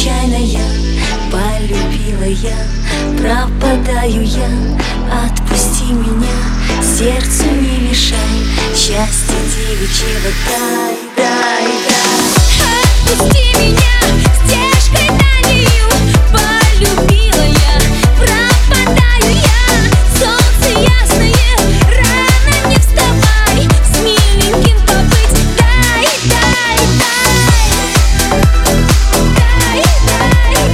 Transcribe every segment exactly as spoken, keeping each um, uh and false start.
случайная, полюбила я, пропадаю я. Отпусти меня, сердцу не мешай, счастье девичьего дай, дай, дай. Отпусти меня, стежкой дальнею полюбила я, пропадаю я. Солнце ясное, рано не вставай, с миленьким побыть дай, дай, дай. Дай, дай, дай.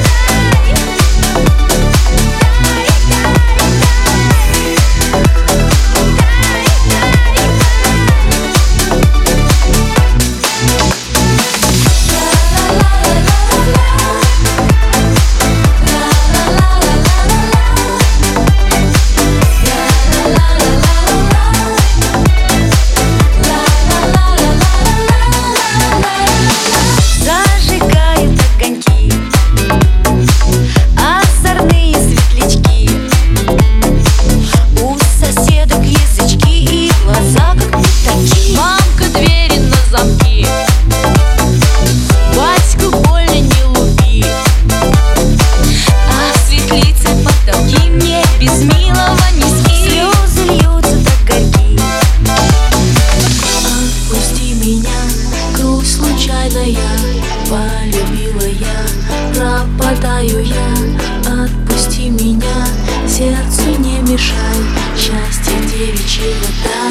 Полюбила я, пропадаю я. Отпусти меня, сердцу не мешай, счастье девичьего дай.